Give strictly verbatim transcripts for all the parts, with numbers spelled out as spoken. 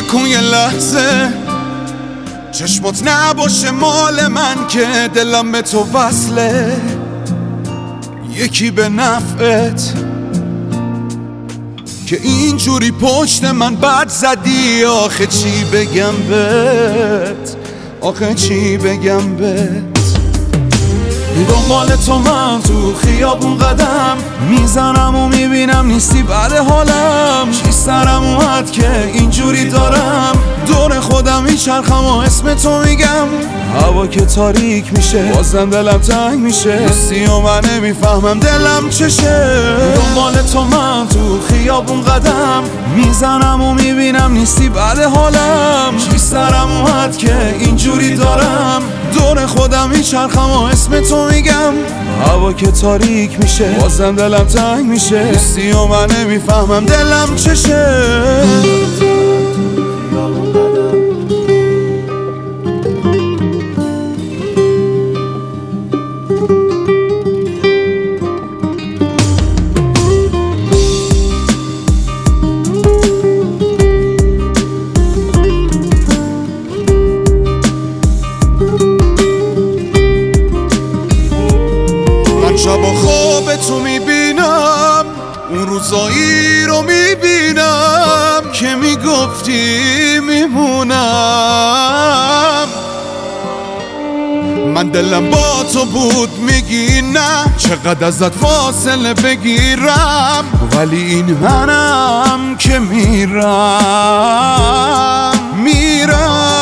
نکن یه لحظه چشمات نباشه مال من که دلم به تو وصله، یکی به نفعت که اینجوری پشت من بد زدی. آخه چی بگم بهت، آخه چی بگم بهت. دنبال تو من تو خیابون قدم میزنم و میبینم نیستی بعد حالم. چی سرم اومد که اینجوری دارم دور خودم میچرخم و اسم تو میگم. هوا که تاریک میشه بازم دلم تنگ میشه، نیستی و من نمیفهمم دلم چشه. دنبال تو من تو خیابون قدم میزنم و میبینم نیستی بعد حالم. چی سرم اومد که اینجوری دارم دور خودم میچرخم و اسم تو میگم. هوا که تاریک میشه بازم دلم تنگ میشه، نیستی و من نمیفهمم دلم چشه. شب و خواب تو میبینم، اون روزایی رو میبینم که میگفتی میمونم. من دلم با تو بود میگی نه، چقدر ازت فاصله بگیرم، ولی این منم که میرم میرم.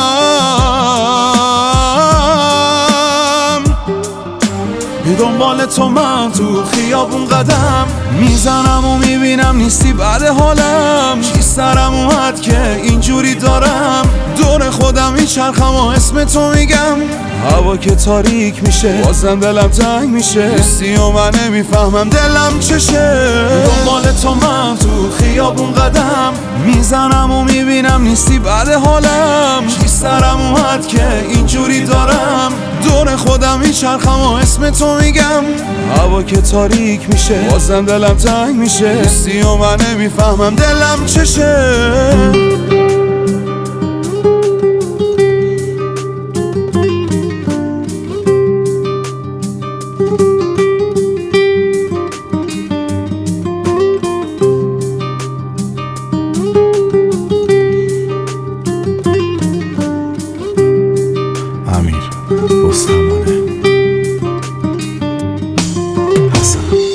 دنبال تو من تو خیابون قدم میزنم و میبینم نیستی بعد حالم. چی سرم اومد که اینجوری دارم دور خودم میچرخم و اسم تو میگم. هوا که تاریک میشه بازم دلم تنگ میشه، نیستی و من نمیفهمم دلم چشه. دنبال تو من تو خیابون قدم میزنم و میبینم نیستی بعد حالم. چی سرم اومد که اینجوری دارم دور خودم میچرخم و اسم تو میگم. هوا که تاریک میشه بازم دلم تنگ میشه، نیستی و من نمیفهمم دلم چشه. امیر رستمانه حسن